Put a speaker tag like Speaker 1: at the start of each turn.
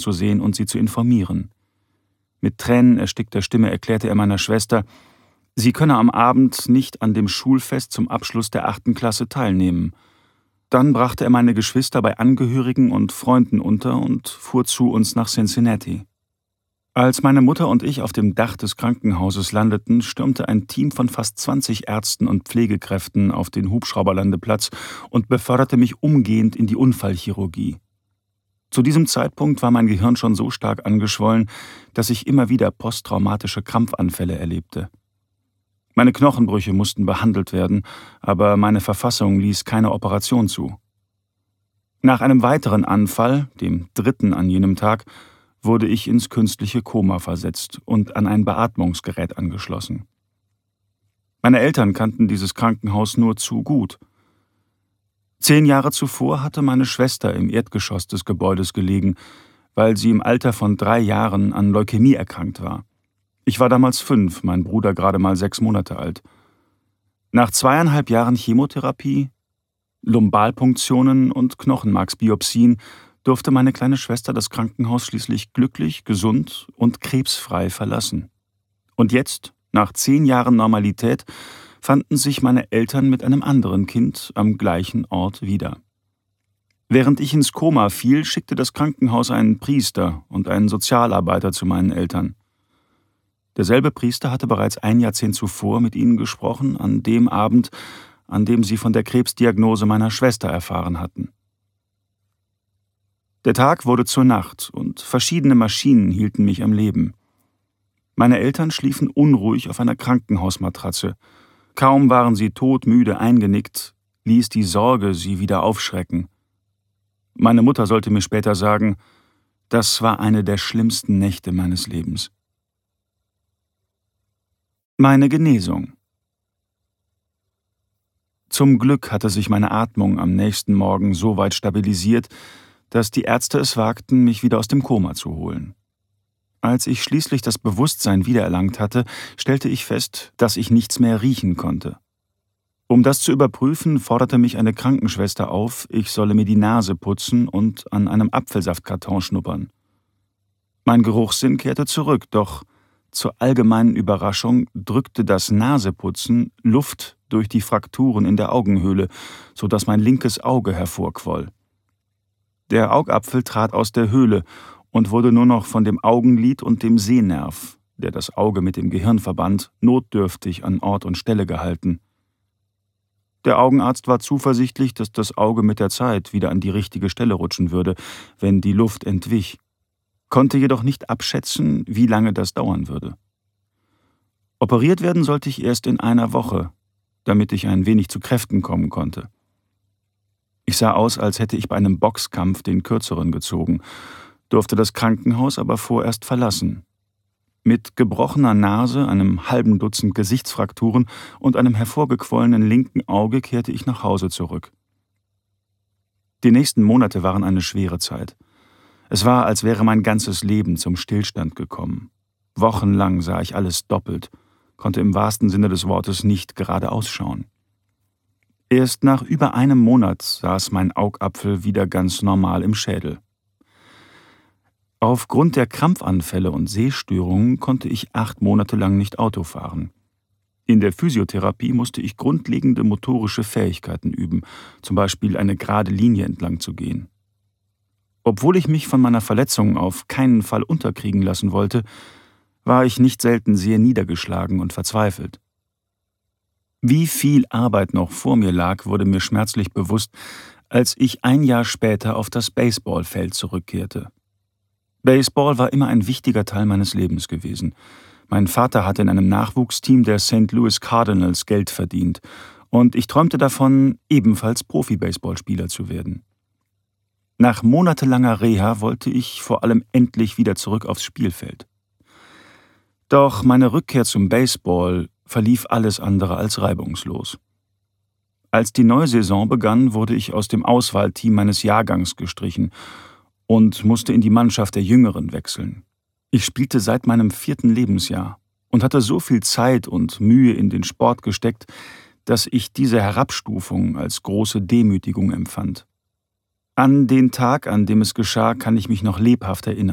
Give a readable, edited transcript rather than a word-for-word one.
Speaker 1: zu sehen und sie zu informieren. Mit tränenerstickter Stimme erklärte er meiner Schwester, sie könne am Abend nicht an dem Schulfest zum Abschluss der 8. Klasse teilnehmen. Dann brachte er meine Geschwister bei Angehörigen und Freunden unter und fuhr zu uns nach Cincinnati. Als meine Mutter und ich auf dem Dach des Krankenhauses landeten, stürmte ein Team von fast 20 Ärzten und Pflegekräften auf den Hubschrauberlandeplatz und beförderte mich umgehend in die Unfallchirurgie. Zu diesem Zeitpunkt war mein Gehirn schon so stark angeschwollen, dass ich immer wieder posttraumatische Krampfanfälle erlebte. Meine Knochenbrüche mussten behandelt werden, aber meine Verfassung ließ keine Operation zu. Nach einem weiteren Anfall, dem 3. an jenem Tag, wurde ich ins künstliche Koma versetzt und an ein Beatmungsgerät angeschlossen. Meine Eltern kannten dieses Krankenhaus nur zu gut. 10 Jahre zuvor hatte meine Schwester im Erdgeschoss des Gebäudes gelegen, weil sie im Alter von 3 Jahren an Leukämie erkrankt war. Ich war damals 5, mein Bruder gerade mal 6 Monate alt. Nach 2,5 Jahren Chemotherapie, Lumbalpunktionen und Knochenmarksbiopsien durfte meine kleine Schwester das Krankenhaus schließlich glücklich, gesund und krebsfrei verlassen. Und jetzt, nach 10 Jahren Normalität, fanden sich meine Eltern mit einem anderen Kind am gleichen Ort wieder. Während ich ins Koma fiel, schickte das Krankenhaus einen Priester und einen Sozialarbeiter zu meinen Eltern. Derselbe Priester hatte bereits ein Jahrzehnt zuvor mit ihnen gesprochen, an dem Abend, an dem sie von der Krebsdiagnose meiner Schwester erfahren hatten. Der Tag wurde zur Nacht und verschiedene Maschinen hielten mich am Leben. Meine Eltern schliefen unruhig auf einer Krankenhausmatratze. Kaum waren sie todmüde eingenickt, ließ die Sorge sie wieder aufschrecken. Meine Mutter sollte mir später sagen, das war eine der schlimmsten Nächte meines Lebens. Meine Genesung. Zum Glück hatte sich meine Atmung am nächsten Morgen so weit stabilisiert, dass die Ärzte es wagten, mich wieder aus dem Koma zu holen. Als ich schließlich das Bewusstsein wiedererlangt hatte, stellte ich fest, dass ich nichts mehr riechen konnte. Um das zu überprüfen, forderte mich eine Krankenschwester auf, ich solle mir die Nase putzen und an einem Apfelsaftkarton schnuppern. Mein Geruchssinn kehrte zurück, doch zur allgemeinen Überraschung drückte das Naseputzen Luft durch die Frakturen in der Augenhöhle, sodass mein linkes Auge hervorquoll. Der Augapfel trat aus der Höhle und wurde nur noch von dem Augenlid und dem Sehnerv, der das Auge mit dem Gehirn verband, notdürftig an Ort und Stelle gehalten. Der Augenarzt war zuversichtlich, dass das Auge mit der Zeit wieder an die richtige Stelle rutschen würde, wenn die Luft entwich, konnte jedoch nicht abschätzen, wie lange das dauern würde. Operiert werden sollte ich erst in einer Woche, damit ich ein wenig zu Kräften kommen konnte. Ich sah aus, als hätte ich bei einem Boxkampf den Kürzeren gezogen, durfte das Krankenhaus aber vorerst verlassen. Mit gebrochener Nase, einem halben Dutzend Gesichtsfrakturen und einem hervorgequollenen linken Auge kehrte ich nach Hause zurück. Die nächsten Monate waren eine schwere Zeit. Es war, als wäre mein ganzes Leben zum Stillstand gekommen. Wochenlang sah ich alles doppelt, konnte im wahrsten Sinne des Wortes nicht geradeaus schauen. Erst nach über einem Monat saß mein Augapfel wieder ganz normal im Schädel. Aufgrund der Krampfanfälle und Sehstörungen konnte ich 8 Monate lang nicht Auto fahren. In der Physiotherapie musste ich grundlegende motorische Fähigkeiten üben, zum Beispiel eine gerade Linie entlang zu gehen. Obwohl ich mich von meiner Verletzung auf keinen Fall unterkriegen lassen wollte, war ich nicht selten sehr niedergeschlagen und verzweifelt. Wie viel Arbeit noch vor mir lag, wurde mir schmerzlich bewusst, als ich ein Jahr später auf das Baseballfeld zurückkehrte. Baseball war immer ein wichtiger Teil meines Lebens gewesen. Mein Vater hatte in einem Nachwuchsteam der St. Louis Cardinals Geld verdient und ich träumte davon, ebenfalls Profi-Baseballspieler zu werden. Nach monatelanger Reha wollte ich vor allem endlich wieder zurück aufs Spielfeld. Doch meine Rückkehr zum Baseball verlief alles andere als reibungslos. Als die neue Saison begann, wurde ich aus dem Auswahlteam meines Jahrgangs gestrichen und musste in die Mannschaft der Jüngeren wechseln. Ich spielte seit meinem 4. Lebensjahr und hatte so viel Zeit und Mühe in den Sport gesteckt, dass ich diese Herabstufung als große Demütigung empfand. An den Tag, an dem es geschah, kann ich mich noch lebhaft erinnern.